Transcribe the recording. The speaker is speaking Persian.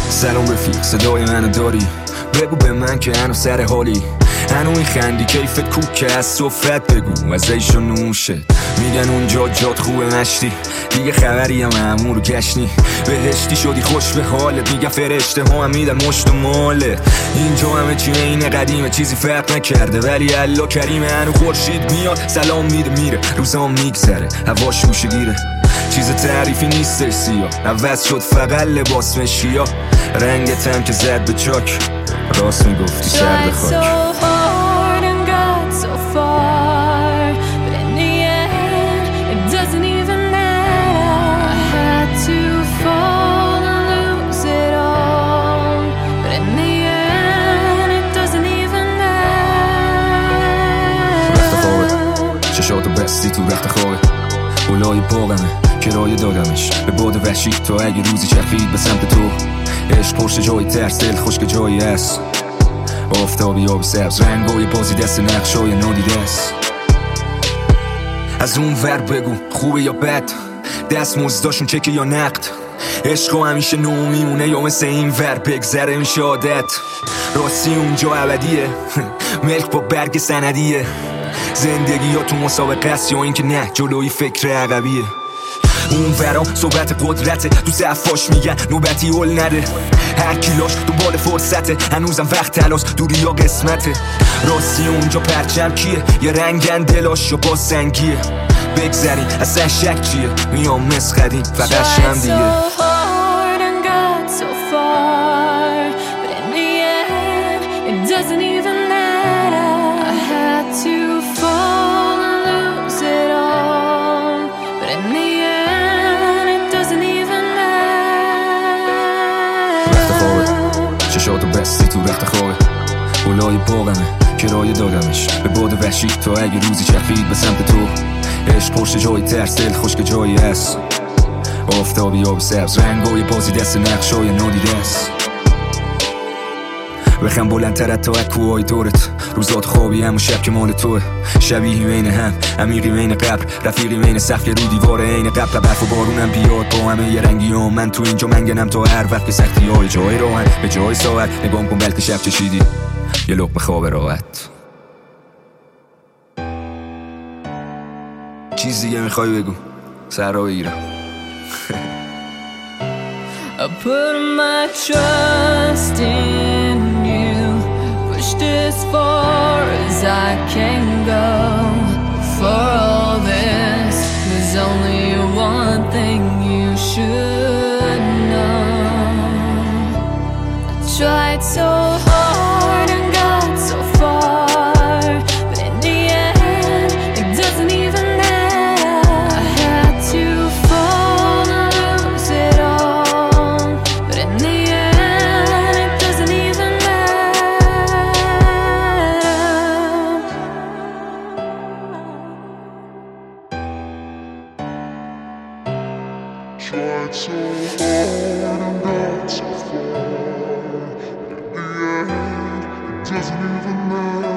سلام رفیق، صدای منو داری؟ بگو به من که هنو سر حالی، هنو میخندی کیفت کوک که از صفت بگو از ایشون نوشه. میگن اونجا جات خوبه مشتی، دیگه خبری هم امور گشنی، بهشتی شدی خوش به حالت. میگن فرشته ها هم میدن مشت و ماله، اینجا همه چی این قدیمه چیزی فرق نکرده، ولی الله کریمه. هنو خورشید میاد سلام میده میره، روزام میگذره هوا شوشه گیره، چیز تعریفی نیستش سیاه، عوض شد فقط لباس مشکیا، رنگت هم که زد به چاک، راست میگفتی سرد خاک. چشاتو بستی تو رخت خوابه، اولای باغمه کرایه دادمش به باد وحشی تا اگه روزی چرخید به سمت تو. عشق پشت جای ترس، دل خشک جایی هست، آفتابی آب سبز رنگای بازی دست نقشای نادیده است. از اون ور بگو خوبه یا بد، دست مزداشون چکه یا نقد، عشق همیشه نو میمونه یا مثل این ور بگذره میشه عادت. راستی اونجا ابدیه ملک با برگ سندیه، زندگی یا تو مسابقه است یا اینکه نه جلوی فکر عقبیه. اون ورا صحبت قدرته، تو صفاش میگن نوبتی هل نده، هر کیلاش دنبال فرصته، هنوزم وقت تلاش دوری یا قسمته. راستی اونجا پرچم کیه، یه رنگن دلاش یا با سنگیه، بگذریم اصلا شک چیه، میام مسخریم فقط شم دیگه. چشاتو بستی تو رخت خوابه، اولای باغمه کرایه دادمش به باد وحشی تا اگه روزی چرخید به سمت تو. عشق پشت جای ترس، دل خشک جایی هست، آفتابی آب سبز رنگای بازی دست نقشای نادیده است. بخم بلندتر حتی کوهای دورت، روزات خوابی همون شب که مال توه، شبیهی بین هم عمیقی بین قبر، رفیقی بین سقف که رو دیواره عین قبل، برف و بارونم بیاد با همه یه رنگی هم. من تو اینجا منگنم تا هر وقت که سختی های جای راهن به جای ساعت، نگام کن بلکه شب چشیدی یه لقمه خواب راحت. چیز دیگه میخوای بگو سر را بگیرم. I put my trust in you, pushed as far as I can go. For all this, there's only one thing you should know. I tried so hard and got so far, but in the end, it doesn't even matter. I had to fall and lose it all, but in the end, it doesn't even matter. Tried so hard and got so far, but in the end, it doesn't even matter.